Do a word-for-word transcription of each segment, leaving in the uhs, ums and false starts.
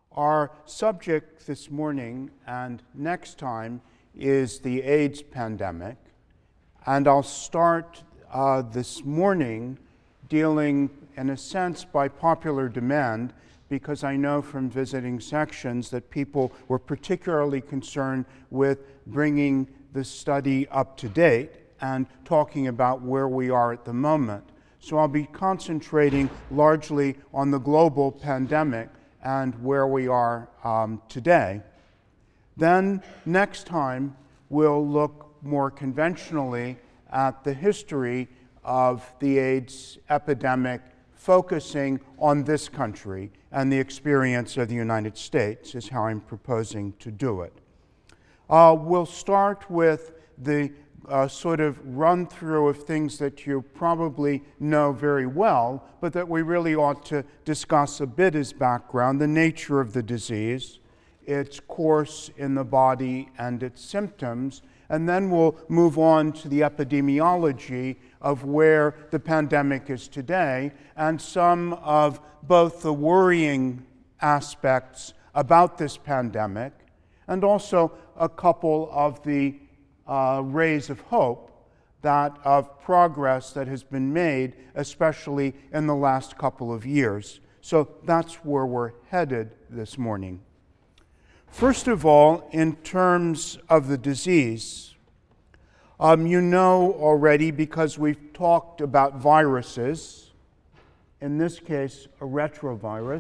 Our subject this morning and next time is the AIDS pandemic, and I'll start uh, this morning dealing, in a sense, by popular demand, because I know from visiting sections that people were particularly concerned with bringing the study up to date and talking about where we are at the moment. So I'll be concentrating largely on the global pandemic and where we are um, today. Then next time we'll look more conventionally at the history of the AIDS epidemic, focusing on this country and the experience of the United States is how I'm proposing to do it. Uh, we'll start with the uh, sort of run through of things that you probably know very well, but that we really ought to discuss a bit as background: the nature of the disease, its course in the body, and its symptoms. And then we'll move on to the epidemiology of where the pandemic is today and some of both the worrying aspects about this pandemic and also a couple of the uh, rays of hope, that of progress that has been made, especially in the last couple of years. So that's where we're headed this morning. First of all, in terms of the disease, um, you know already, because we've talked about viruses, in this case, a retrovirus.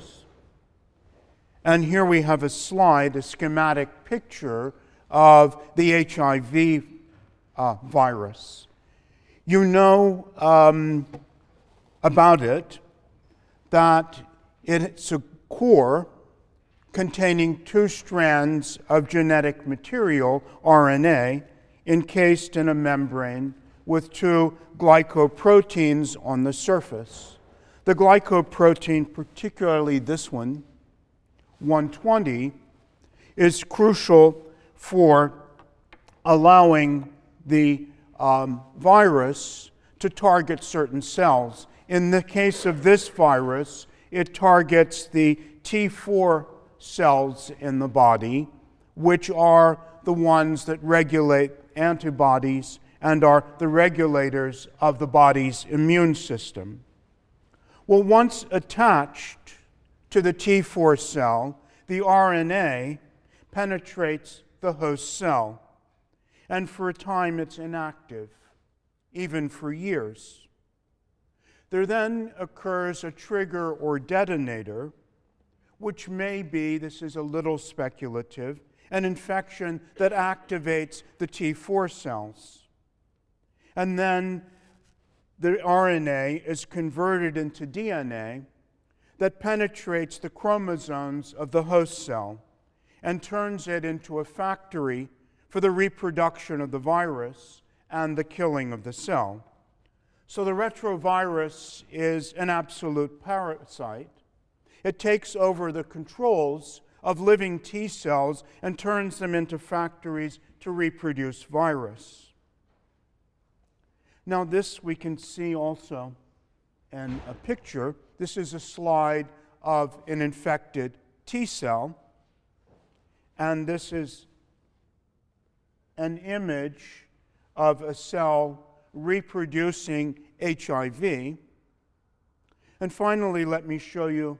And here we have a slide, a schematic picture of the H I V uh, virus. You know um, about it that it's a core containing two strands of genetic material, R N A, encased in a membrane with two glycoproteins on the surface. The glycoprotein, particularly this one, one twenty, is crucial for allowing the um, virus to target certain cells. In the case of this virus, it targets the T four cells in the body, which are the ones that regulate antibodies and are the regulators of the body's immune system. Well, once attached to the T four cell, the R N A penetrates the host cell, and for a time it's inactive, even for years. There then occurs a trigger or detonator, which may be, this is a little speculative, an infection that activates the T four cells. And then the R N A is converted into D N A that penetrates the chromosomes of the host cell and turns it into a factory for the reproduction of the virus and the killing of the cell. So the retrovirus is an absolute parasite. It takes over the controls of living T cells and turns them into factories to reproduce virus. Now this we can see also in a picture. This is a slide of an infected T cell, and this is an image of a cell reproducing H I V. And finally, let me show you,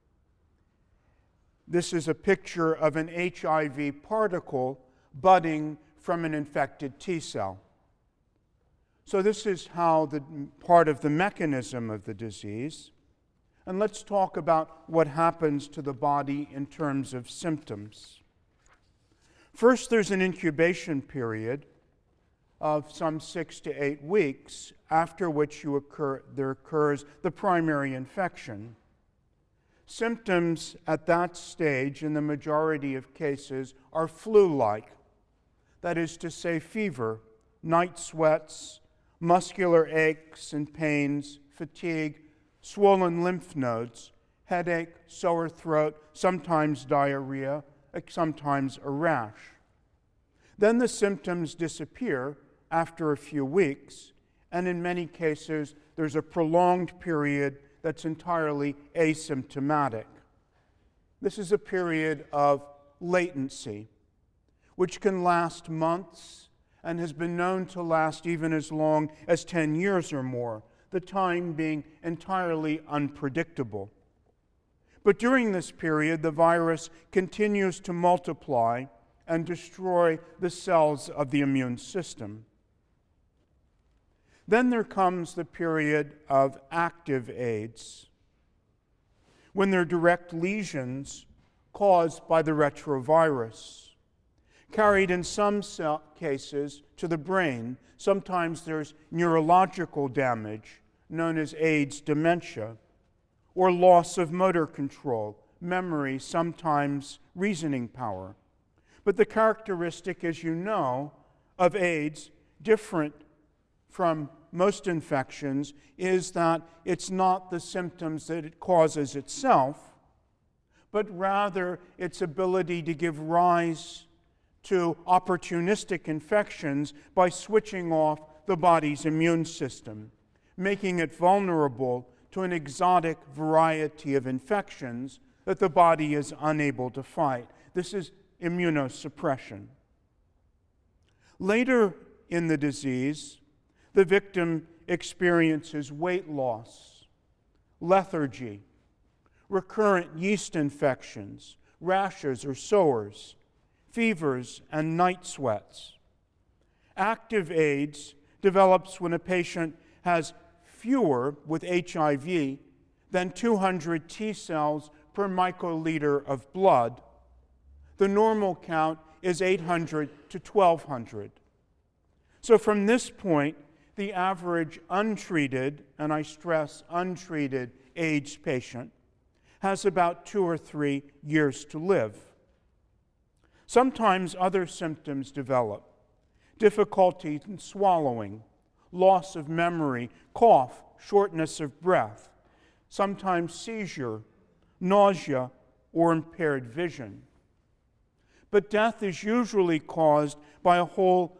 this is a picture of an H I V particle budding from an infected T cell. So this is how the part of the mechanism of the disease. And let's talk about what happens to the body in terms of symptoms. First, there's an incubation period of some six to eight weeks, after which you occur, there occurs the primary infection. Symptoms at that stage, in the majority of cases, are flu-like. That is to say, fever, night sweats, muscular aches and pains, fatigue, swollen lymph nodes, headache, sore throat, sometimes diarrhea, sometimes a rash. Then the symptoms disappear after a few weeks, and in many cases, there's a prolonged period that's entirely asymptomatic. This is a period of latency, which can last months and has been known to last even as long as ten years or more, the time being entirely unpredictable. But during this period, the virus continues to multiply and destroy the cells of the immune system. Then there comes the period of active AIDS, when there are direct lesions caused by the retrovirus, carried in some cases to the brain. Sometimes there's neurological damage, known as AIDS dementia, or loss of motor control, memory, sometimes reasoning power. But the characteristic, as you know, of AIDS, different from most infections, is that it's not the symptoms that it causes itself, but rather its ability to give rise to opportunistic infections by switching off the body's immune system, making it vulnerable to an exotic variety of infections that the body is unable to fight. This is immunosuppression. Later in the disease, the victim experiences weight loss, lethargy, recurrent yeast infections, rashes or sores, fevers, and night sweats. Active AIDS develops when a patient has fewer with H I V than two hundred T cells per microliter of blood. The normal count is eight hundred to twelve hundred. So from this point, the average untreated, and I stress untreated, AIDS patient has about two or three years to live. Sometimes other symptoms develop: difficulty in swallowing, loss of memory, cough, shortness of breath, sometimes seizure, nausea, or impaired vision. But death is usually caused by a whole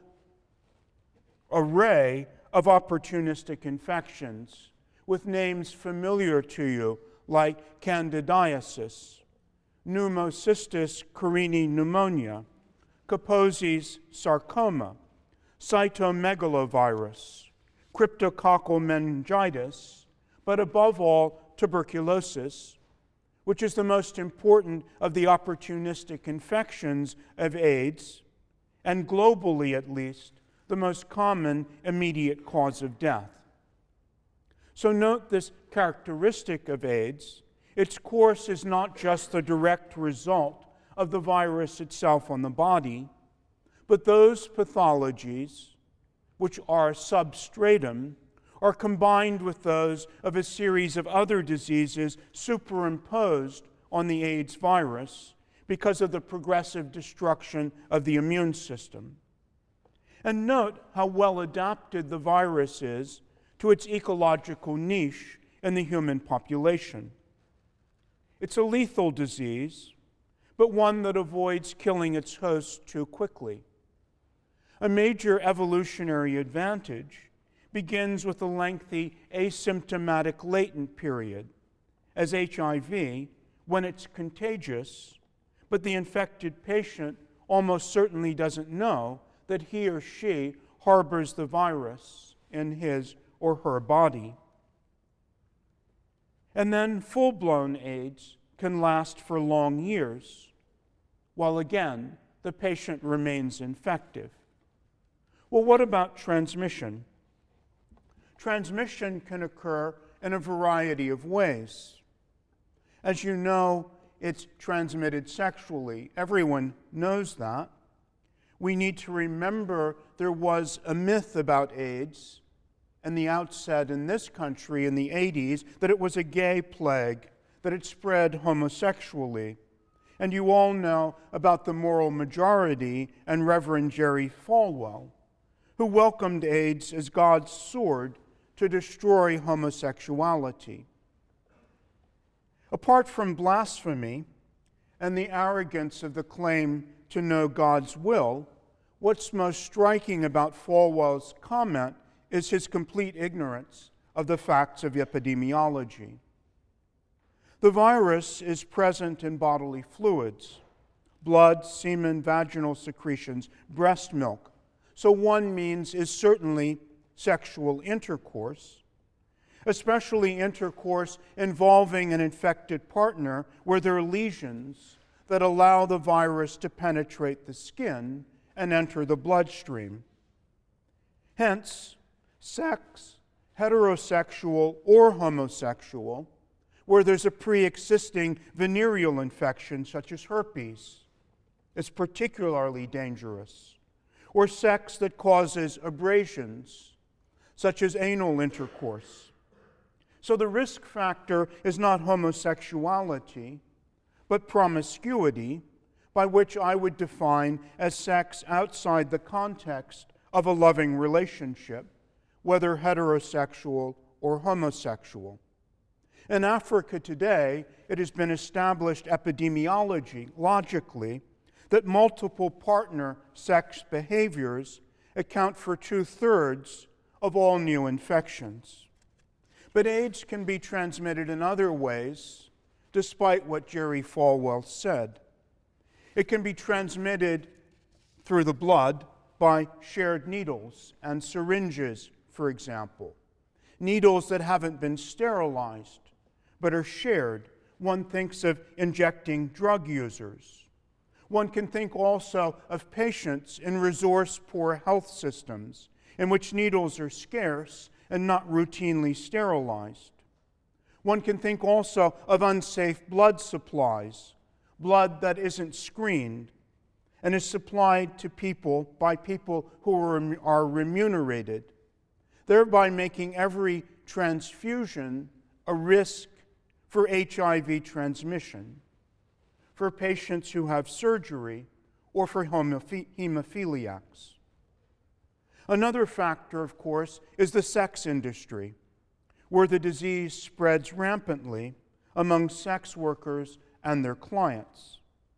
array of opportunistic infections with names familiar to you, like candidiasis, pneumocystis carinii pneumonia, Kaposi's sarcoma, cytomegalovirus, cryptococcal meningitis, but above all, tuberculosis, which is the most important of the opportunistic infections of AIDS, and globally at least, the most common immediate cause of death. So note this characteristic of AIDS. Its course is not just the direct result of the virus itself on the body, but those pathologies which are substratum are combined with those of a series of other diseases superimposed on the AIDS virus because of the progressive destruction of the immune system. And note how well adapted the virus is to its ecological niche in the human population. It's a lethal disease, but one that avoids killing its host too quickly. A major evolutionary advantage begins with a lengthy asymptomatic latent period, as H I V, when it's contagious, but the infected patient almost certainly doesn't know that he or she harbors the virus in his or her body. And then full-blown AIDS can last for long years, while again, the patient remains infective. Well, what about transmission? Transmission can occur in a variety of ways. As you know, it's transmitted sexually. Everyone knows that. We need to remember there was a myth about AIDS in the outset in this country in the eighties, that it was a gay plague, that it spread homosexually. And you all know about the moral majority and Reverend Jerry Falwell, who welcomed AIDS as God's sword to destroy homosexuality. Apart from blasphemy and the arrogance of the claim to know God's will, what's most striking about Falwell's comment is his complete ignorance of the facts of epidemiology. The virus is present in bodily fluids: blood, semen, vaginal secretions, breast milk. So one means is certainly sexual intercourse, especially intercourse involving an infected partner where there are lesions that allow the virus to penetrate the skin and enter the bloodstream. Hence, sex, heterosexual or homosexual, where there's a pre-existing venereal infection such as herpes, is particularly dangerous, or sex that causes abrasions such as anal intercourse. So the risk factor is not homosexuality, but promiscuity, by which I would define as sex outside the context of a loving relationship, whether heterosexual or homosexual. In Africa today, it has been established epidemiology, logically, that multiple partner sex behaviors account for two-thirds of all new infections. But AIDS can be transmitted in other ways, despite what Jerry Falwell said. It can be transmitted through the blood by shared needles and syringes, for example. Needles that haven't been sterilized, but are shared. One thinks of injecting drug users. One can think also of patients in resource-poor health systems in which needles are scarce and not routinely sterilized. One can think also of unsafe blood supplies, blood that isn't screened and is supplied to people by people who are, are remunerated, thereby making every transfusion a risk for H I V transmission, for patients who have surgery, or for hemophiliacs. Another factor, of course, is the sex industry, where the disease spreads rampantly among sex workers and their clients.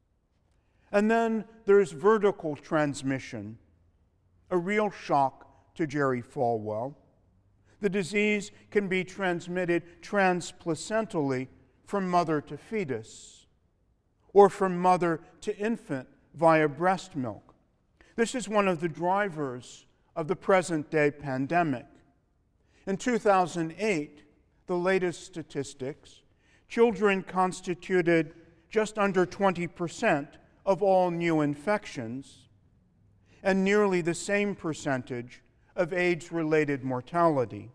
And then there's vertical transmission, a real shock to Jerry Falwell. The disease can be transmitted transplacentally from mother to fetus, or from mother to infant via breast milk. This is one of the drivers of the present-day pandemic. In two thousand eight, the latest statistics, children constituted just under twenty percent of all new infections, and nearly the same percentage of AIDS-related mortality.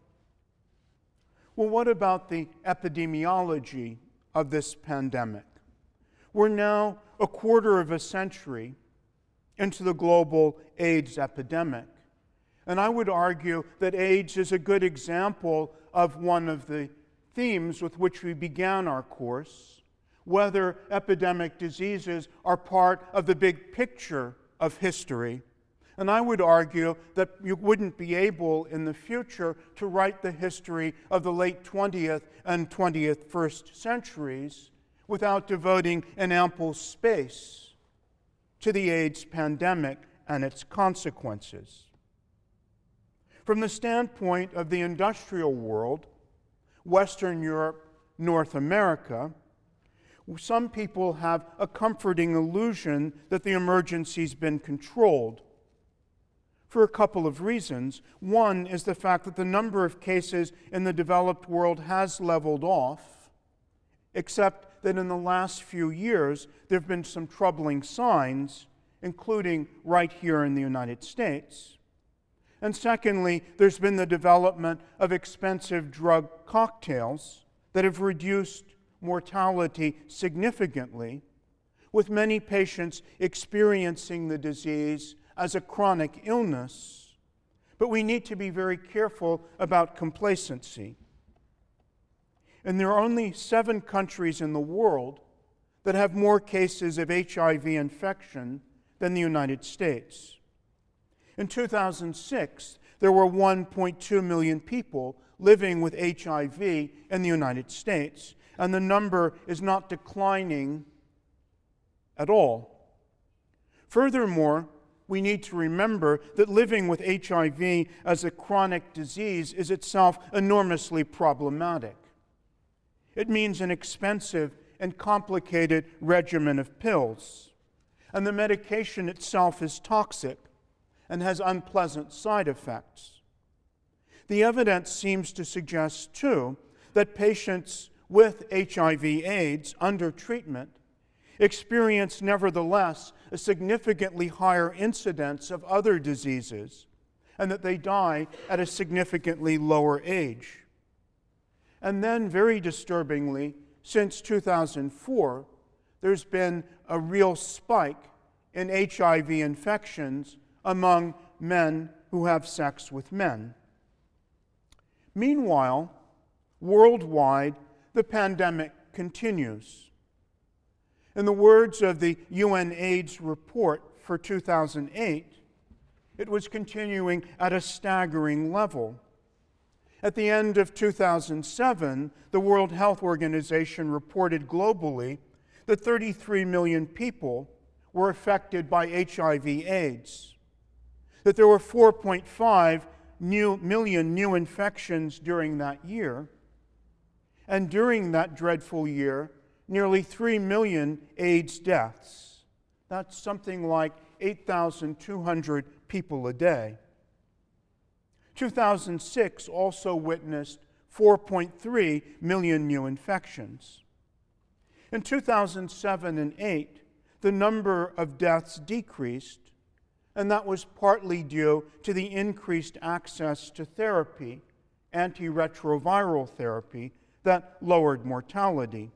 Well, what about the epidemiology of this pandemic? We're now a quarter of a century into the global AIDS epidemic. And I would argue that AIDS is a good example of one of the themes with which we began our course, whether epidemic diseases are part of the big picture of history. And I would argue that you wouldn't be able in the future to write the history of the late twentieth and twenty-first centuries without devoting an ample space to the AIDS pandemic and its consequences. From the standpoint of the industrial world, Western Europe, North America, some people have a comforting illusion that the emergency's been controlled, for a couple of reasons. One is the fact that the number of cases in the developed world has leveled off, except that in the last few years there have been some troubling signs, including right here in the United States. And secondly, there's been the development of expensive drug cocktails that have reduced mortality significantly, with many patients experiencing the disease as a chronic illness. But we need to be very careful about complacency. And there are only seven countries in the world that have more cases of H I V infection than the United States. In two thousand six, there were one point two million people living with H I V in the United States, and the number is not declining at all. Furthermore, we need to remember that living with H I V as a chronic disease is itself enormously problematic. It means an expensive and complicated regimen of pills. And the medication itself is toxic and has unpleasant side effects. The evidence seems to suggest, too, that patients with H I V AIDS under treatment experience, nevertheless, a significantly higher incidence of other diseases, and that they die at a significantly lower age. And then, very disturbingly, since two thousand four, there's been a real spike in H I V infections among men who have sex with men. Meanwhile, worldwide, the pandemic continues. In the words of the U N AIDS report for two thousand eight, it was continuing at a staggering level. At the end of two thousand seven, the World Health Organization reported globally that thirty-three million people were affected by H I V AIDS, that there were four point five new, million new infections during that year, and during that dreadful year, nearly three million AIDS deaths. That's something like eight thousand two hundred people a day. two thousand six also witnessed four point three million new infections. In two thousand seven and eight, the number of deaths decreased, and that was partly due to the increased access to therapy, antiretroviral therapy, that lowered mortality.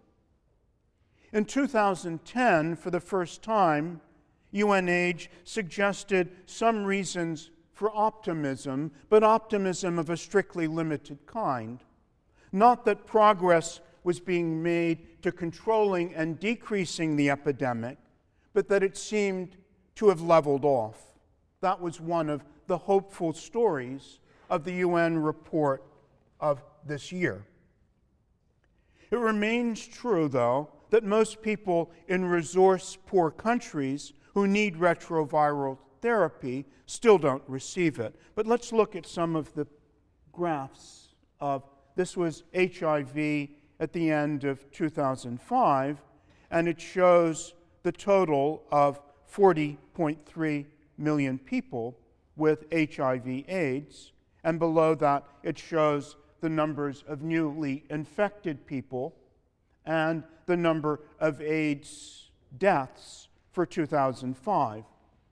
In two thousand ten, for the first time, U N AIDS suggested some reasons for optimism, but optimism of a strictly limited kind. Not that progress was being made to controlling and decreasing the epidemic, but that it seemed to have leveled off. That was one of the hopeful stories of the U N report of this year. It remains true, though, that most people in resource-poor countries who need retroviral therapy still don't receive it. But let's look at some of the graphs of, this was H I V at the end of two thousand five, and it shows the total of forty point three million people with H I V AIDS, and below that it shows the numbers of newly infected people and the number of AIDS deaths for two thousand five.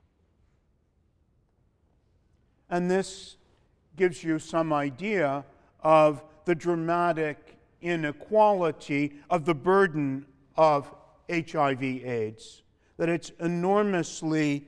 And this gives you some idea of the dramatic inequality of the burden of H I V AIDS, that it's enormously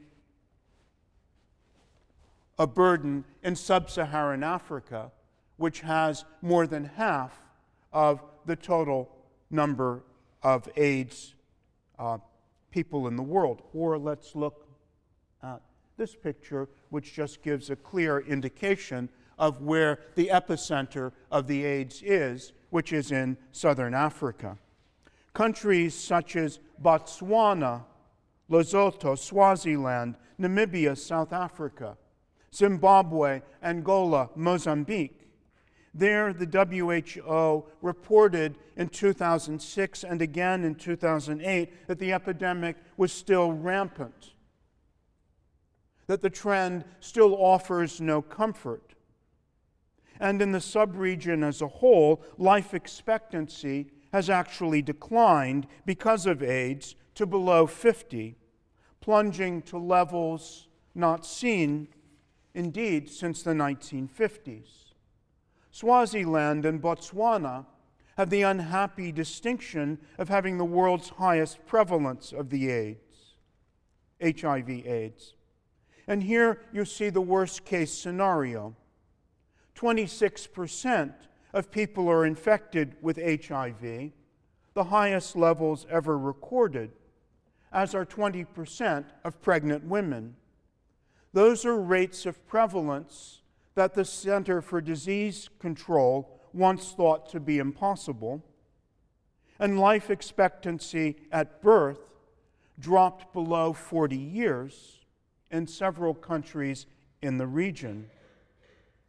a burden in sub-Saharan Africa, which has more than half of the total number of AIDS uh, people in the world. Or let's look at this picture, which just gives a clear indication of where the epicenter of the AIDS is, which is in southern Africa. Countries such as Botswana, Lesotho, Swaziland, Namibia, South Africa, Zimbabwe, Angola, Mozambique. There, the W H O reported in two thousand six and again in two thousand eight that the epidemic was still rampant, that the trend still offers no comfort. And in the subregion as a whole, life expectancy has actually declined because of AIDS to below fifty, plunging to levels not seen, indeed, since the nineteen fifties. Swaziland and Botswana have the unhappy distinction of having the world's highest prevalence of the AIDS, H I V AIDS. And here you see the worst-case scenario. twenty-six percent of people are infected with H I V, the highest levels ever recorded, as are twenty percent of pregnant women. Those are rates of prevalence that the Center for Disease Control once thought to be impossible. And life expectancy at birth dropped below forty years in several countries in the region.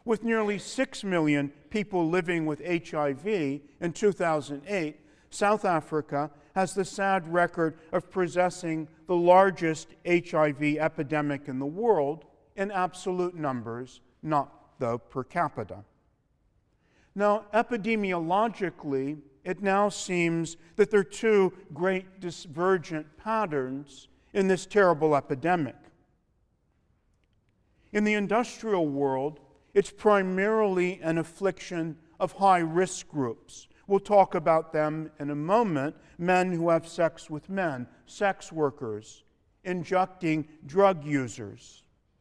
With nearly six million people living with H I V in two thousand eight, South Africa has the sad record of possessing the largest H I V epidemic in the world in absolute numbers, not though per capita. Now, epidemiologically, it now seems that there are two great divergent patterns in this terrible epidemic. In the industrial world, it's primarily an affliction of high-risk groups. We'll talk about them in a moment. Men who have sex with men, sex workers, injecting drug users.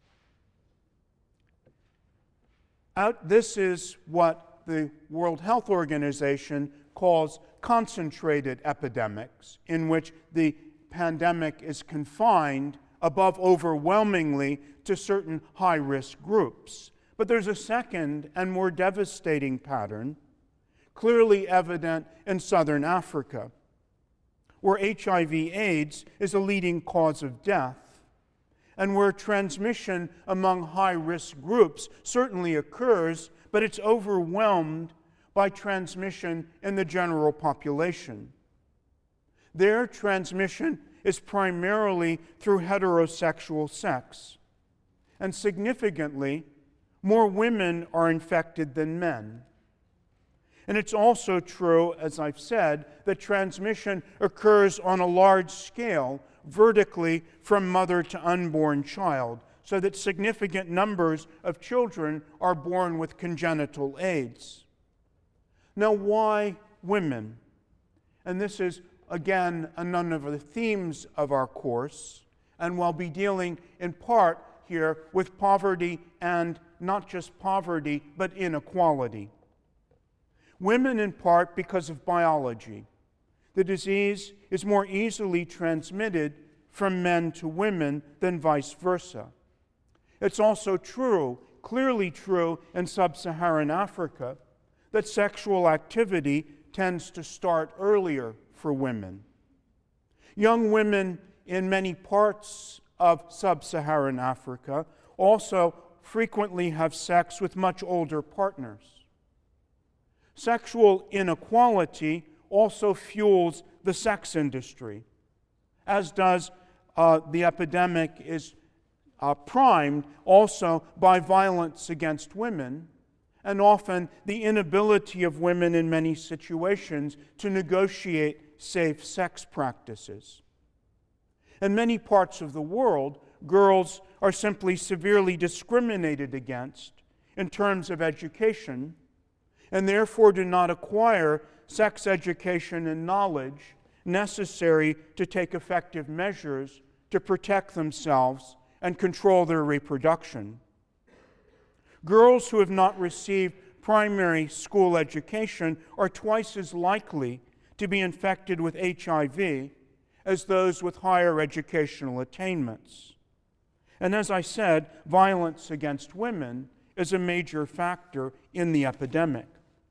Out, this is what the World Health Organization calls concentrated epidemics, in which the pandemic is confined above overwhelmingly to certain high-risk groups. But there's a second and more devastating pattern, clearly evident in southern Africa, where H I V AIDS is a leading cause of death, and where transmission among high-risk groups certainly occurs, but it's overwhelmed by transmission in the general population. Their transmission is primarily through heterosexual sex, and significantly, more women are infected than men. And it's also true, as I've said, that transmission occurs on a large scale, vertically from mother to unborn child, so that significant numbers of children are born with congenital AIDS. Now, why women? And this is, again, none of the themes of our course, and we'll be dealing in part here with poverty, and not just poverty, but inequality. Women, in part, because of biology. The disease is more easily transmitted from men to women than vice versa. It's also true, clearly true in sub-Saharan Africa, that sexual activity tends to start earlier for women. Young women in many parts of sub-Saharan Africa also frequently have sex with much older partners. Sexual inequality also fuels the sex industry, as does uh, the epidemic is uh, primed also by violence against women, and often the inability of women in many situations to negotiate safe sex practices. In many parts of the world, girls are simply severely discriminated against in terms of education, and therefore do not acquire sex education and knowledge necessary to take effective measures to protect themselves and control their reproduction. Girls who have not received primary school education are twice as likely to be infected with H I V as those with higher educational attainments. And as I said, violence against women is a major factor in the epidemic.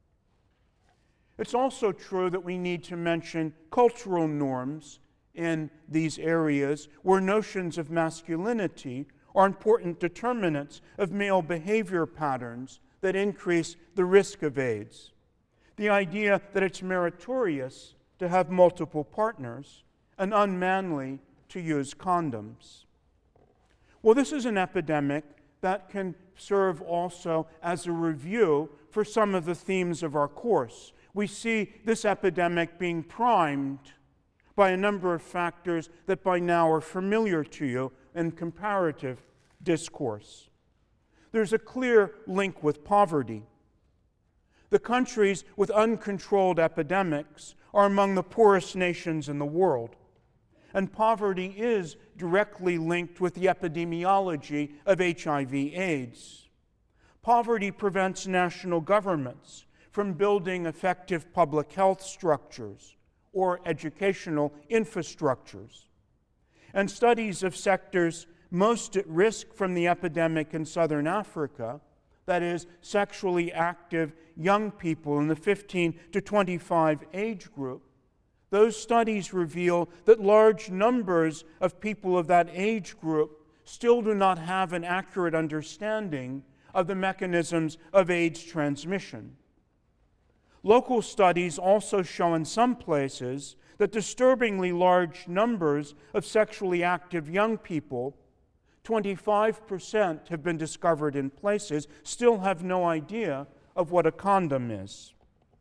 It's also true that we need to mention cultural norms in these areas where notions of masculinity are important determinants of male behavior patterns that increase the risk of AIDS. The idea that it's meritorious to have multiple partners and unmanly to use condoms. Well, this is an epidemic that can serve also as a review for some of the themes of our course. We see this epidemic being primed by a number of factors that by now are familiar to you in comparative discourse. There's a clear link with poverty. The countries with uncontrolled epidemics are among the poorest nations in the world, and poverty is directly linked with the epidemiology of H I V AIDS. Poverty prevents national governments from building effective public health structures or educational infrastructures. And studies of sectors most at risk from the epidemic in southern Africa, that is, sexually active young people in the fifteen to twenty-five age group, those studies reveal that large numbers of people of that age group still do not have an accurate understanding of the mechanisms of AIDS transmission. Local studies also show in some places that disturbingly large numbers of sexually active young people, twenty-five percent have been discovered in places, still have no idea of what a condom is.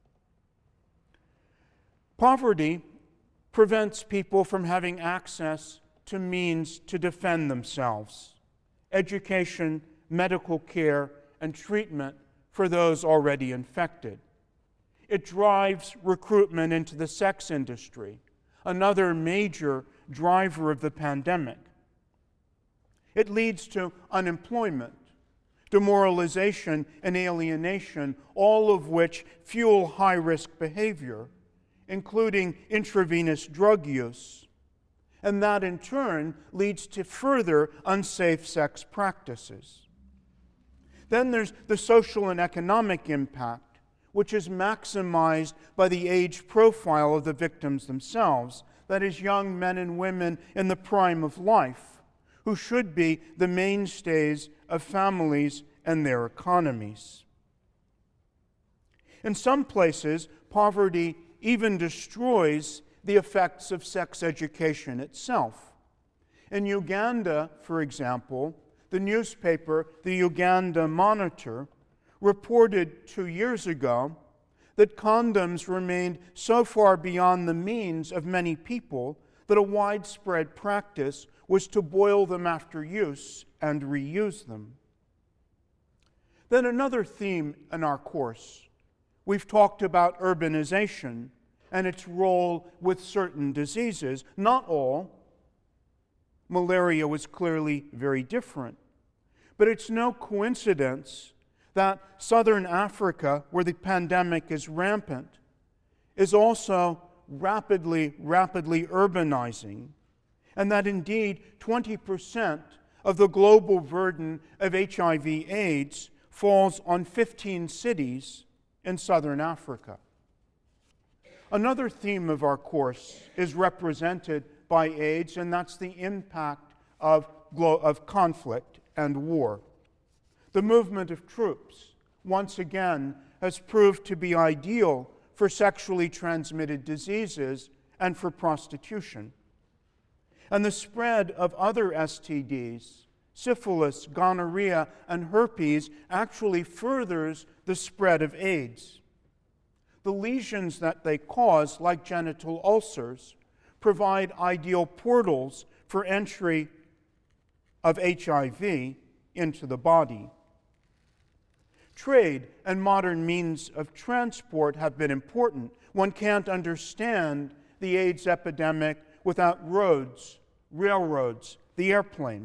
Poverty prevents people from having access to means to defend themselves, education, medical care, and treatment for those already infected. It drives recruitment into the sex industry, another major driver of the pandemic. It leads to unemployment, demoralization, and alienation, all of which fuel high-risk behavior, including intravenous drug use. And that, in turn, leads to further unsafe sex practices. Then there's the social and economic impact, which is maximized by the age profile of the victims themselves, that is, young men and women in the prime of life, who should be the mainstays of families and their economies. In some places, poverty even destroys the effects of sex education itself. In Uganda, for example, the newspaper, the Uganda Monitor, reported two years ago that condoms remained so far beyond the means of many people that a widespread practice was to boil them after use and reuse them. Then another theme in our course. We've talked about urbanization and its role with certain diseases. Not all. Malaria was clearly very different. But it's no coincidence that southern Africa, where the pandemic is rampant, is also rapidly, rapidly urbanizing, and that indeed twenty percent of the global burden of H I V AIDS falls on fifteen cities in southern Africa. Another theme of our course is represented by AIDS, and that's the impact of, glo- of conflict and war. The movement of troops, once again, has proved to be ideal for sexually transmitted diseases and for prostitution. And the spread of other S T Ds, syphilis, gonorrhea, and herpes, actually furthers the spread of AIDS. The lesions that they cause, like genital ulcers, provide ideal portals for entry of H I V into the body. Trade and modern means of transport have been important. One can't understand the AIDS epidemic without roads, railroads, the airplane.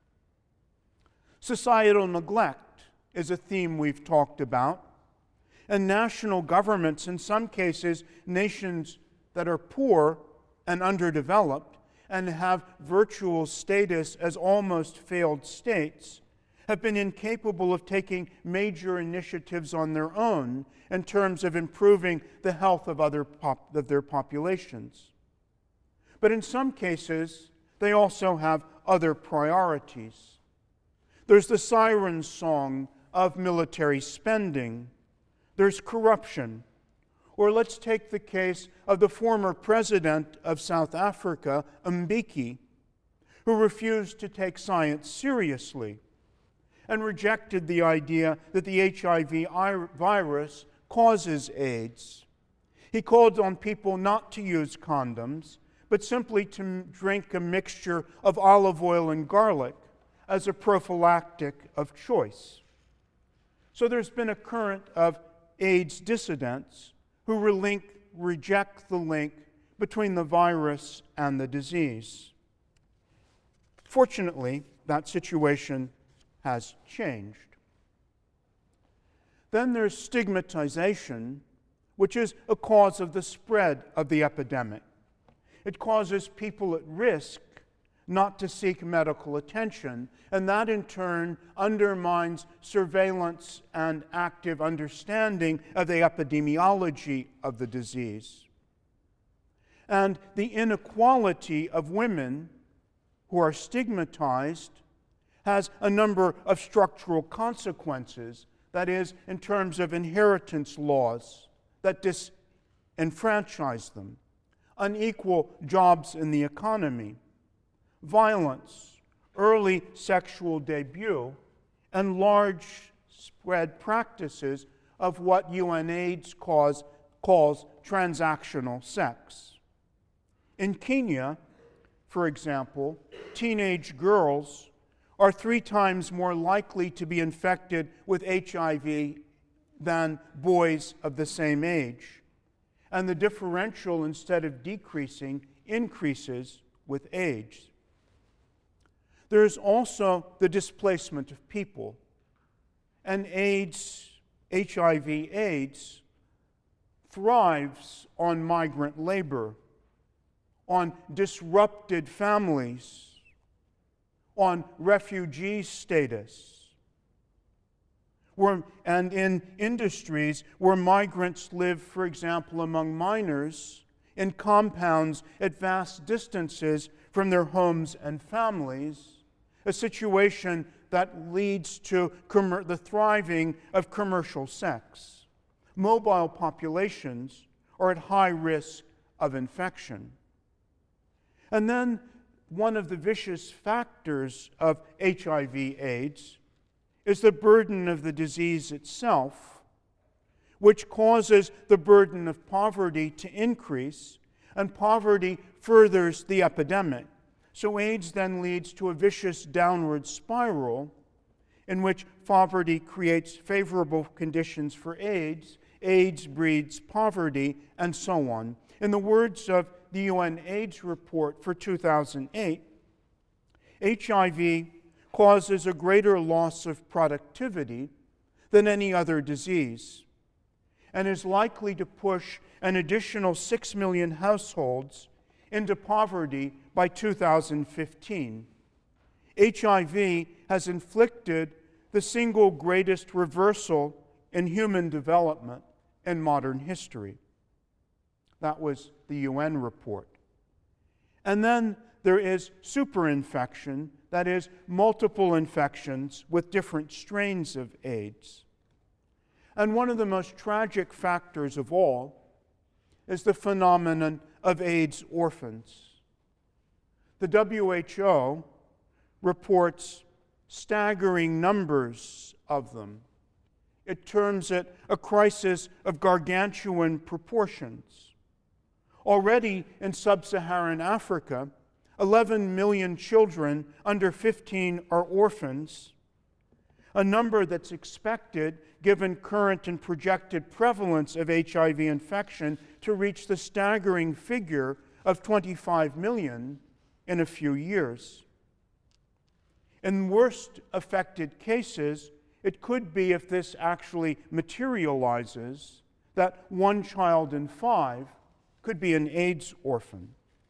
Societal neglect is a theme we've talked about. And national governments, in some cases, nations that are poor and underdeveloped and have virtual status as almost failed states, have been incapable of taking major initiatives on their own in terms of improving the health of, other pop- of their populations. But in some cases, they also have other priorities. There's the siren song of military spending. There's corruption. Or let's take the case of the former president of South Africa, Mbeki, who refused to take science seriously and rejected the idea that the H I V virus causes AIDS. He called on people not to use condoms, but simply to drink a mixture of olive oil and garlic as a prophylactic of choice. So there's been a current of AIDS dissidents who relink, reject the link between the virus and the disease. Fortunately, that situation has changed. Then there's stigmatization, which is a cause of the spread of the epidemic. It causes people at risk not to seek medical attention, and that in turn undermines surveillance and active understanding of the epidemiology of the disease. And the inequality of women who are stigmatized has a number of structural consequences, that is, in terms of inheritance laws that disenfranchise them, unequal jobs in the economy, violence, early sexual debut, and large-spread practices of what UNAIDS calls, calls transactional sex. In Kenya, for example, teenage girls are three times more likely to be infected with H I V than boys of the same age. And the differential, instead of decreasing, increases with age. There is also the displacement of people. And AIDS, H I V AIDS, thrives on migrant labor, on disrupted families, on refugee status, where, and in industries where migrants live, for example, among minors, in compounds at vast distances from their homes and families, a situation that leads to com- the thriving of commercial sex. Mobile populations are at high risk of infection. And then one of the vicious factors of H I V AIDS is the burden of the disease itself, which causes the burden of poverty to increase, and poverty furthers the epidemic. So AIDS then leads to a vicious downward spiral in which poverty creates favorable conditions for AIDS, AIDS breeds poverty, and so on. In the words of the U N AIDS report for two thousand eight, H I V causes a greater loss of productivity than any other disease and is likely to push an additional six million households into poverty by two thousand fifteen. H I V has inflicted the single greatest reversal in human development in modern history. That was the U N report. And then there is superinfection, that is, multiple infections with different strains of AIDS. And one of the most tragic factors of all is the phenomenon of AIDS orphans. The W H O reports staggering numbers of them. It terms it a crisis of gargantuan proportions. Already in sub-Saharan Africa, eleven million children under fifteen are orphans, a number that's expected, given current and projected prevalence of H I V infection, to reach the staggering figure of twenty-five million in a few years. In worst affected cases, it could be, if this actually materializes, that one child in five could be an AIDS orphan.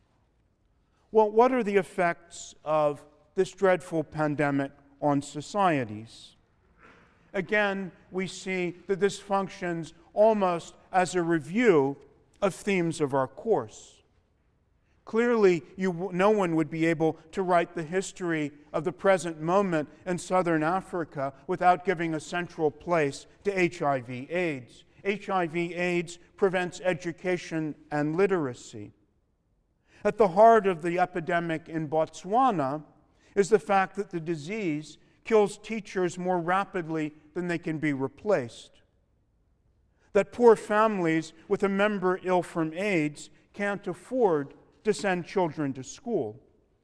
Well, what are the effects of this dreadful pandemic on societies? Again, we see that this functions almost as a review of themes of our course. Clearly, you, no one would be able to write the history of the present moment in Southern Africa without giving a central place to H I V AIDS. H I V AIDS prevents education and literacy. At the heart of the epidemic in Botswana is the fact that the disease kills teachers more rapidly than they can be replaced. That poor families with a member ill from AIDS can't afford to send children to school.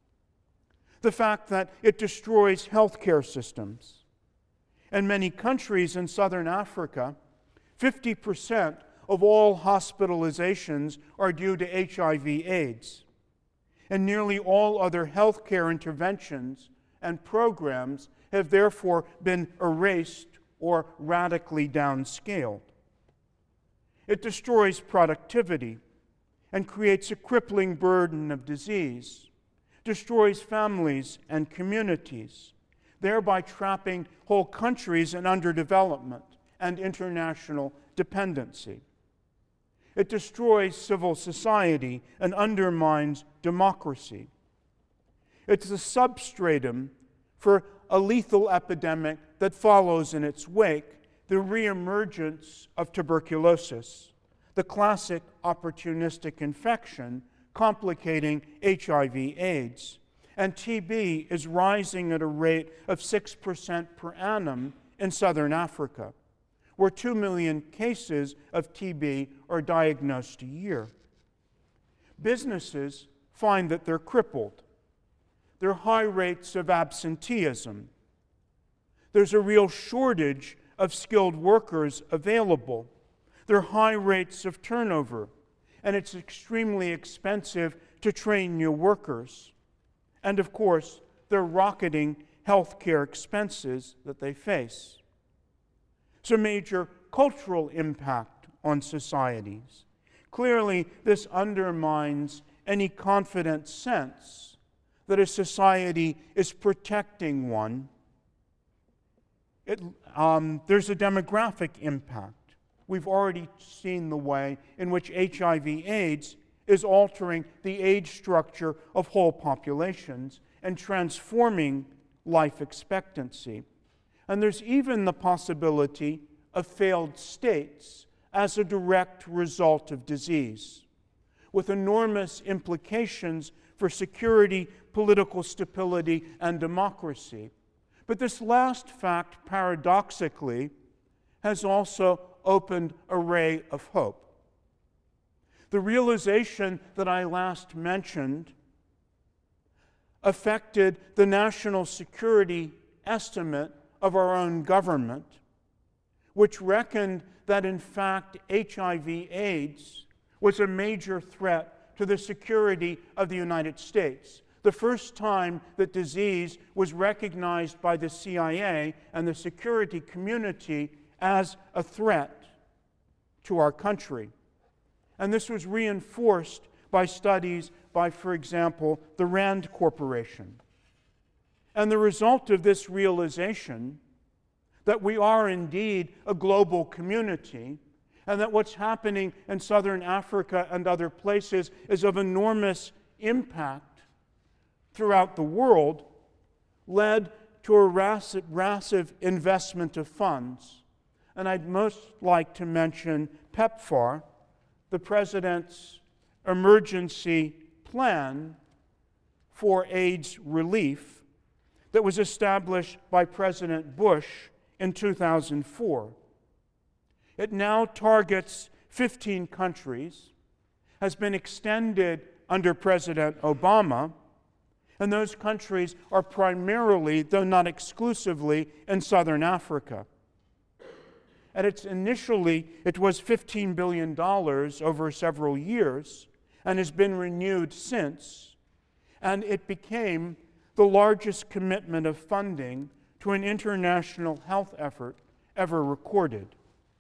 The fact that it destroys healthcare systems. In many countries in southern Africa, fifty percent of all hospitalizations are due to H I V AIDS. And nearly all other healthcare interventions and programs have therefore been erased or radically downscaled. It destroys productivity and creates a crippling burden of disease, destroys families and communities, thereby trapping whole countries in underdevelopment and international dependency. It destroys civil society and undermines democracy. It's a substratum for a lethal epidemic that follows in its wake, the reemergence of tuberculosis, the classic opportunistic infection complicating H I V AIDS. And T B is rising at a rate of six percent per annum in southern Africa, where two million cases of T B are diagnosed a year. Businesses find that they're crippled. There are high rates of absenteeism. There's a real shortage of skilled workers available. There are high rates of turnover, and it's extremely expensive to train new workers. And of course, there are rocketing healthcare expenses that they face. It's a major cultural impact on societies. Clearly, this undermines any confident sense that a society is protecting one. It, um, there's a demographic impact. We've already seen the way in which H I V AIDS is altering the age structure of whole populations and transforming life expectancy. And there's even the possibility of failed states as a direct result of disease, with enormous implications for security, political stability, and democracy. But this last fact, paradoxically, has also opened a ray of hope. The realization that I last mentioned affected the national security estimate of our own government, which reckoned that in fact H I V AIDS was a major threat to the security of the United States. The first time that disease was recognized by the C I A and the security community as a threat to our country. And this was reinforced by studies by, for example, the Rand Corporation. And the result of this realization that we are indeed a global community, and that what's happening in southern Africa and other places is of enormous impact throughout the world, led to a massive investment of funds. And I'd most like to mention PEPFAR, the President's emergency plan for AIDS relief that was established by President Bush in two thousand four. It now targets fifteen countries, has been extended under President Obama, and those countries are primarily, though not exclusively, in southern Africa. And it's initially, it was fifteen billion dollars over several years and has been renewed since. And it became the largest commitment of funding to an international health effort ever recorded.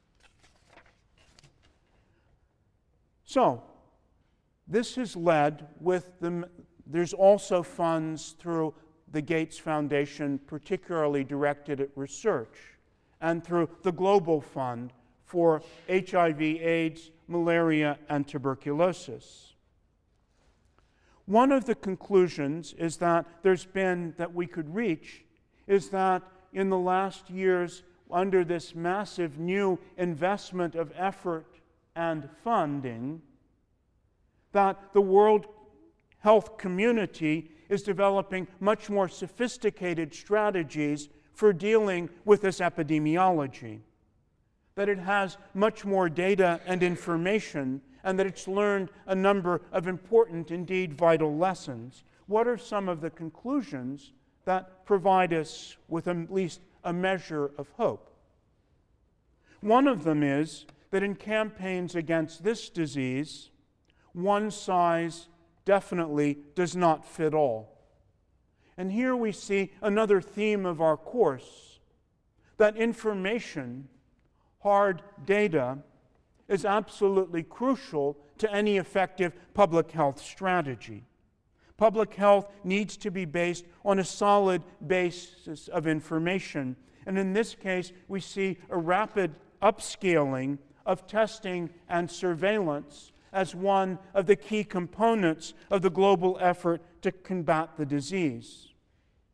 So, this has led with the, there's also funds through the Gates Foundation, particularly directed at research, and through the Global Fund for H I V AIDS, malaria, and tuberculosis. One of the conclusions is that there's been, that we could reach, is that in the last years, under this massive new investment of effort and funding, that the World Health Community is developing much more sophisticated strategies for dealing with this epidemiology, that it has much more data and information, and that it's learned a number of important, indeed vital lessons. What are some of the conclusions that provide us with at least a measure of hope? One of them is that in campaigns against this disease, one size definitely does not fit all. And here we see another theme of our course, that information, hard data, is absolutely crucial to any effective public health strategy. Public health needs to be based on a solid basis of information. And in this case, we see a rapid upscaling of testing and surveillance as one of the key components of the global effort to combat the disease.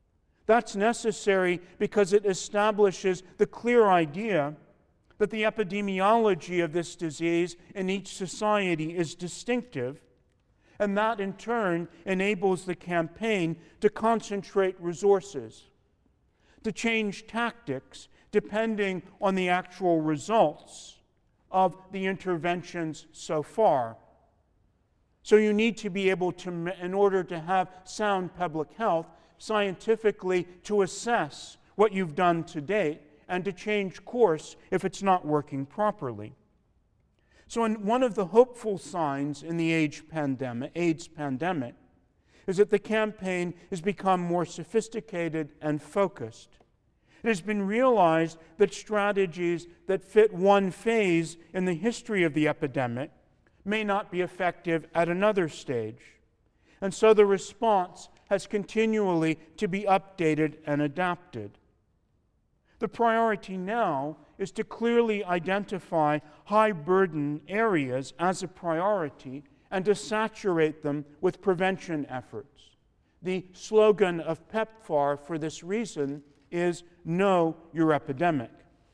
That's necessary because it establishes the clear idea that the epidemiology of this disease in each society is distinctive, and that in turn enables the campaign to concentrate resources, to change tactics depending on the actual results of the interventions so far. So you need to be able to, in order to have sound public health, scientifically to assess what you've done to date and to change course if it's not working properly. So in one of the hopeful signs in the AIDS pandemic, AIDS pandemic is that the campaign has become more sophisticated and focused. It has been realized that strategies that fit one phase in the history of the epidemic may not be effective at another stage. And so the response has continually to be updated and adapted. The priority now is to clearly identify high-burden areas as a priority and to saturate them with prevention efforts. The slogan of PEPFAR for this reason is Know Your Epidemic.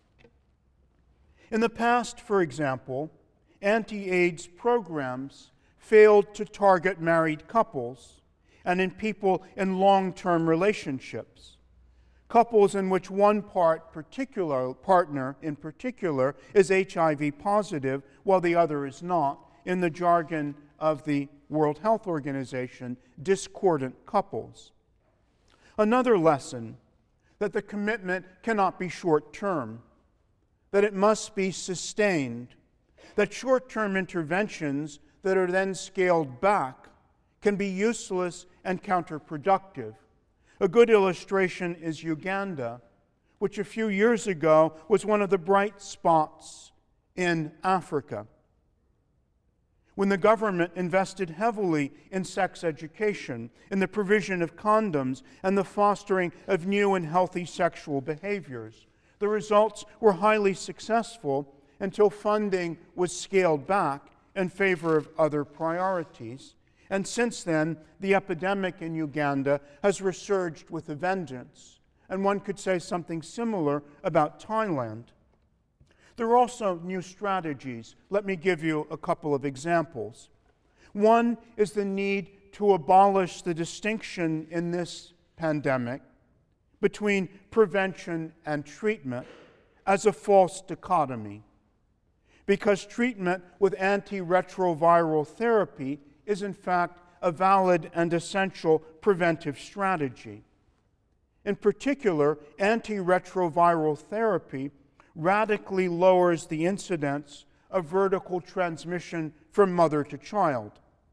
In the past, for example, anti-AIDS programs failed to target married couples and in people in long-term relationships. Couples in which one part particular partner in particular is H I V positive while the other is not, in the jargon of the World Health Organization, discordant couples. Another lesson, that the commitment cannot be short-term, that it must be sustained, that short-term interventions that are then scaled back can be useless and counterproductive. A good illustration is Uganda, which a few years ago was one of the bright spots in Africa, when the government invested heavily in sex education, in the provision of condoms, and the fostering of new and healthy sexual behaviors. The results were highly successful until funding was scaled back in favor of other priorities. And since then, the epidemic in Uganda has resurged with a vengeance. And one could say something similar about Thailand. There are also new strategies. Let me give you a couple of examples. One is the need to abolish the distinction in this pandemic between prevention and treatment as a false dichotomy, because treatment with antiretroviral therapy is in fact a valid and essential preventive strategy. In particular, antiretroviral therapy radically lowers the incidence of vertical transmission from mother to child.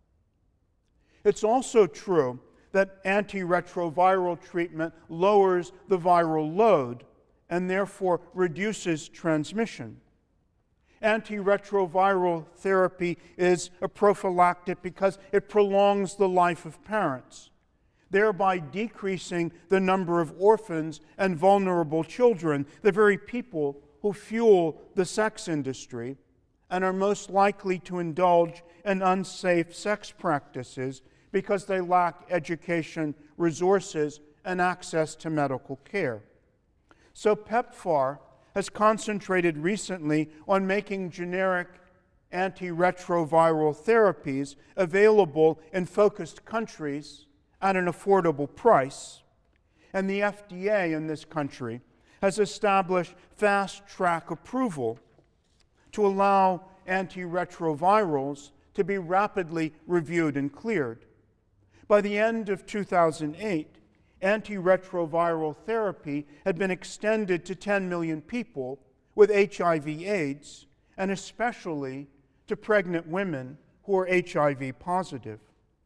It's also true that antiretroviral treatment lowers the viral load and therefore reduces transmission. Antiretroviral therapy is a prophylactic because it prolongs the life of parents, thereby decreasing the number of orphans and vulnerable children, the very people who fuel the sex industry and are most likely to indulge in unsafe sex practices because they lack education, resources, and access to medical care. So PEPFAR has concentrated recently on making generic antiretroviral therapies available in focused countries at an affordable price. And the F D A in this country has established fast-track approval to allow antiretrovirals to be rapidly reviewed and cleared. By the end of two thousand eight, antiretroviral therapy had been extended to ten million people with H I V AIDS, and especially to pregnant women who are H I V positive.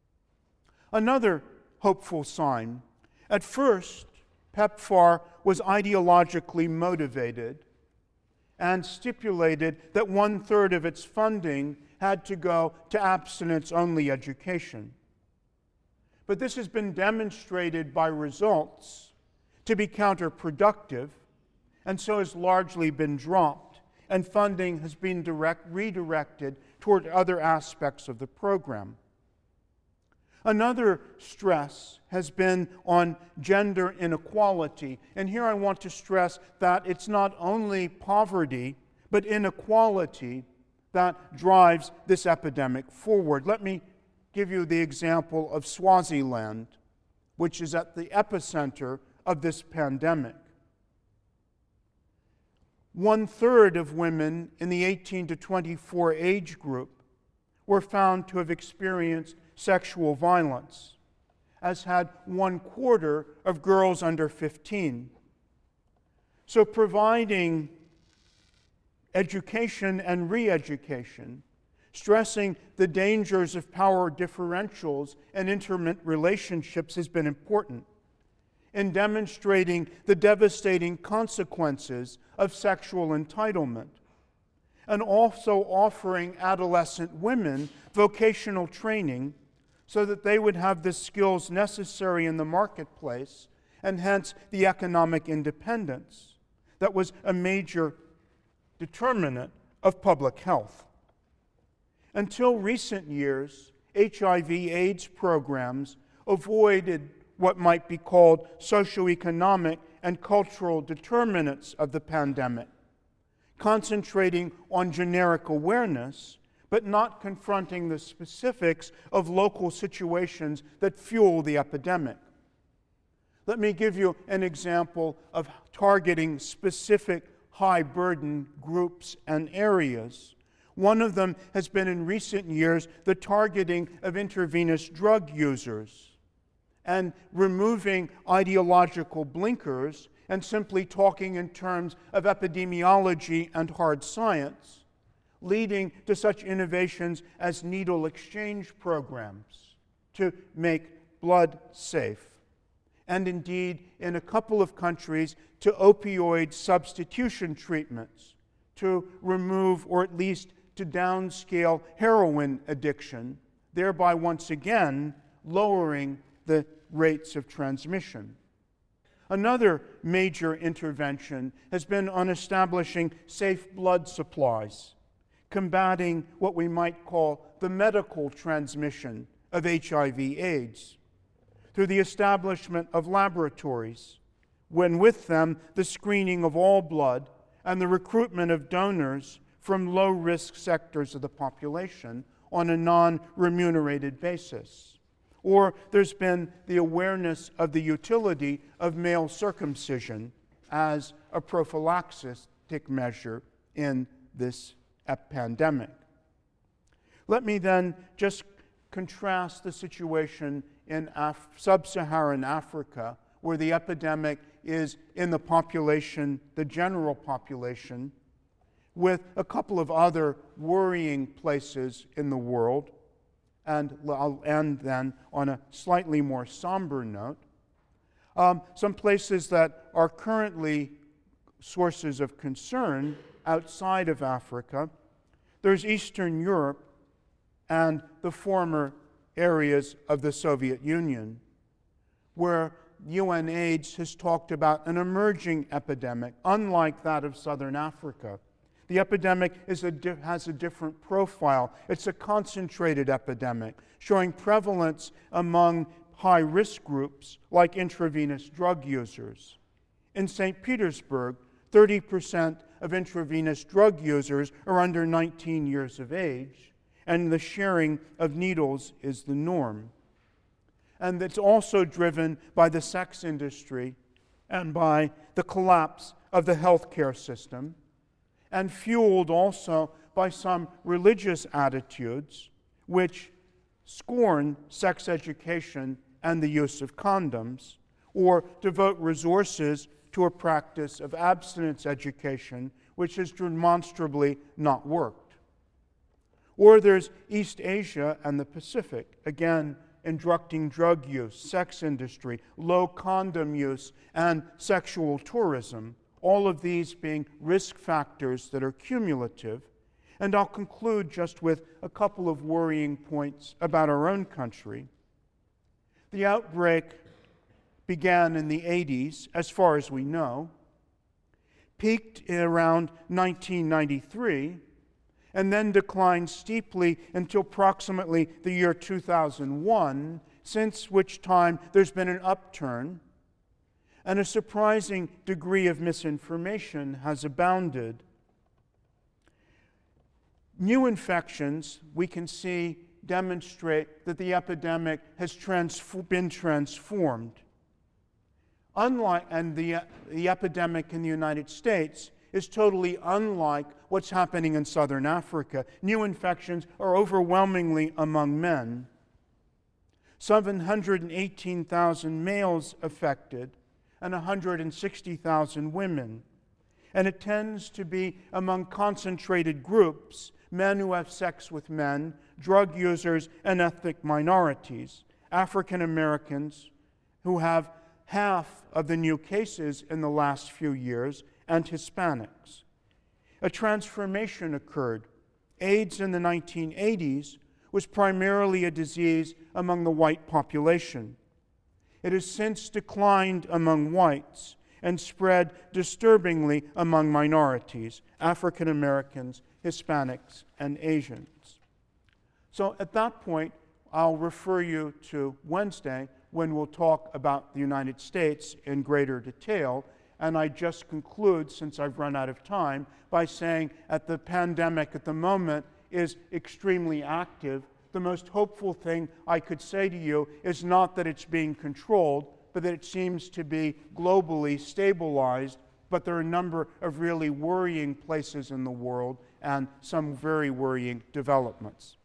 Another hopeful sign. At first, PEPFAR was ideologically motivated and stipulated that one-third of its funding had to go to abstinence-only education. But this has been demonstrated by results to be counterproductive, and so has largely been dropped, and funding has been direct, redirected toward other aspects of the program. Another stress has been on gender inequality. And here I want to stress that it's not only poverty, but inequality that drives this epidemic forward. Let me give you the example of Swaziland, which is at the epicenter of this pandemic. One third of women in the eighteen to twenty-four age group were found to have experienced sexual violence, as had one quarter of girls under fifteen. So providing education and re-education, stressing the dangers of power differentials and intimate relationships has been important in demonstrating the devastating consequences of sexual entitlement, and also offering adolescent women vocational training so that they would have the skills necessary in the marketplace and hence the economic independence that was a major determinant of public health. Until recent years, H I V AIDS programs avoided what might be called socioeconomic and cultural determinants of the pandemic, concentrating on generic awareness, but not confronting the specifics of local situations that fuel the epidemic. Let me give you an example of targeting specific high-burden groups and areas. One of them has been in recent years the targeting of intravenous drug users and removing ideological blinkers and simply talking in terms of epidemiology and hard science, leading to such innovations as needle exchange programs to make blood safe, and indeed, in a couple of countries, to opioid substitution treatments to remove or at least to downscale heroin addiction, thereby once again lowering the rates of transmission. Another major intervention has been on establishing safe blood supplies, combating what we might call the medical transmission of H I V AIDS, through the establishment of laboratories, when with them the screening of all blood and the recruitment of donors from low-risk sectors of the population on a non-remunerated basis. Or there's been the awareness of the utility of male circumcision as a prophylactic measure in this pandemic. Let me then just contrast the situation in Af- sub-Saharan Africa, where the epidemic is in the population, the general population, with a couple of other worrying places in the world. And I'll end then on a slightly more somber note. Um, some places that are currently sources of concern outside of Africa. There's Eastern Europe and the former areas of the Soviet Union, where UNAIDS has talked about an emerging epidemic, unlike that of Southern Africa. The epidemic is a di- has a different profile. It's a concentrated epidemic, showing prevalence among high-risk groups like intravenous drug users. In Saint Petersburg, thirty percent of intravenous drug users are under nineteen years of age, and the sharing of needles is the norm. And it's also driven by the sex industry and by the collapse of the healthcare system, and fueled also by some religious attitudes which scorn sex education and the use of condoms, or devote resources to a practice of abstinence education which has demonstrably not worked. Or there's East Asia and the Pacific, again, instructing drug use, sex industry, low condom use, and sexual tourism, all of these being risk factors that are cumulative. And I'll conclude just with a couple of worrying points about our own country. The outbreak began in the eighties, as far as we know, peaked around nineteen ninety-three, and then declined steeply until approximately the year two thousand one, since which time there's been an upturn, and a surprising degree of misinformation has abounded. New infections, we can see, demonstrate that the epidemic has transf- been transformed. Unlike, and the, the epidemic in the United States is totally unlike what's happening in southern Africa. New infections are overwhelmingly among men. seven hundred eighteen thousand males affected and one hundred sixty thousand women. And it tends to be among concentrated groups, men who have sex with men, drug users, and ethnic minorities, African Americans, who have half of the new cases in the last few years, and Hispanics. A transformation occurred. AIDS in the nineteen eighties was primarily a disease among the white population. It has since declined among whites and spread disturbingly among minorities, African Americans, Hispanics, and Asians. So at that point, I'll refer you to Wednesday when we'll talk about the United States in greater detail. And I just conclude, since I've run out of time, by saying that the pandemic at the moment is extremely active. The most hopeful thing I could say to you is not that it's being controlled, but that it seems to be globally stabilized. But there are a number of really worrying places in the world and some very worrying developments.